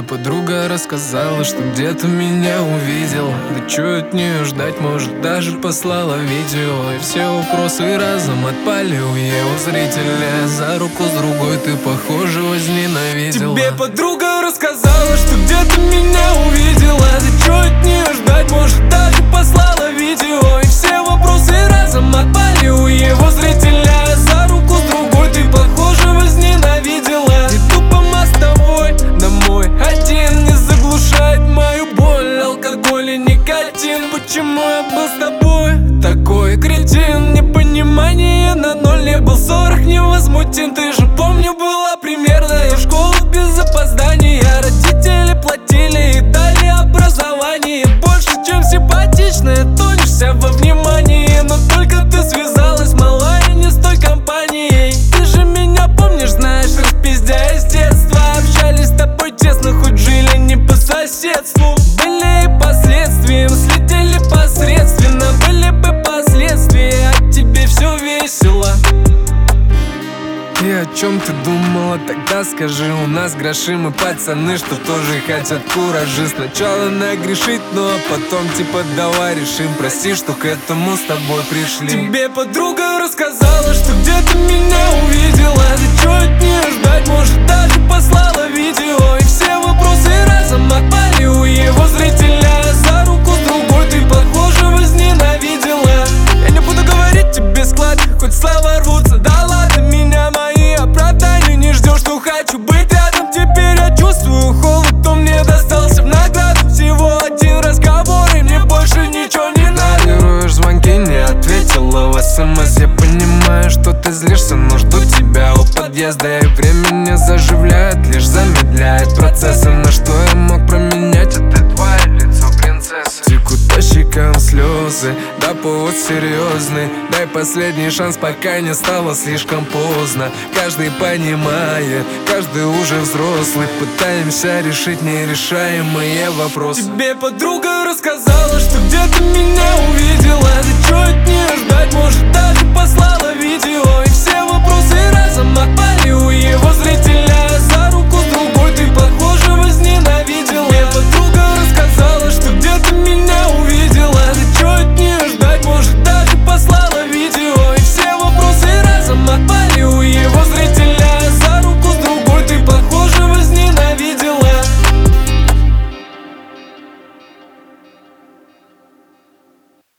подруга рассказала, что где-то меня увидел. Да чё от нее ждать, может даже послала видео. И все вопросы разом отпали у его зрителя. За руку с другой ты, похоже, возненавидела. Тебе подруга рассказала, что где-то меня увидела. Да чё от нее ждать, может даже послала видео. И все вопросы разом отпали у его зрителя. За руку с другой ты, похоже, возненавидела. Иду по мостовой домой один, не заглушает мою боль алкоголь и никотин. Почему я был с тобой такой кретин? Непонимание на ноль, не был 40 невозмутим. Ты же, помню, была примерная школа без опоздания. Родители платили и дали образование больше, чем симпатичная, тонешься во внимании. Но только ты связалась, малая, не с той компанией. Ты же меня помнишь, знаешь, распиздяя с детства. Общались с тобой тесно, хоть жили не по соседству. Были и последствия, следили посредственно. Были бы последствия, а тебе все весело. И о чем ты думала тогда, скажи? У нас гроши, мы пацаны, что тоже хотят куражи. Сначала нагрешить, ну а потом типа давай решим. Прости, что к этому с тобой пришли. Тебе подруга рассказала, что где-то меня увидела. Да чё от нее ждать, может даже послала видео. И все вопросы разом отпали у его зрителя. За руку с другой ты, похоже, возненавидела. Я не буду говорить тебе склад, хоть слова рвутся. Да ладно, меня мои оправдания не ждешь, что хочу быть рядом. Теперь я чувствую холод, то мне достался в награду. Всего один разговор, и мне больше ничего не надо. Игнорируешь звонки, не ответила в СМС. Я понимаю, что ты злишься, но жду тебя у подъезда. И время не заживляет, лишь замедляет процессы. На что я мог променять это твое лицо, принцесса? Текут по щекам слезы, да повод серьезный. Дай последний шанс, пока не стало слишком поздно. Каждый понимает, каждый уже взрослый. Пытаемся решить нерешаемые вопросы. Тебе подруга рассказала, что где-то меня увидела. Да чё от нее ждать, может даже послала видео. И все вопросы разом отпали у его зрителя. За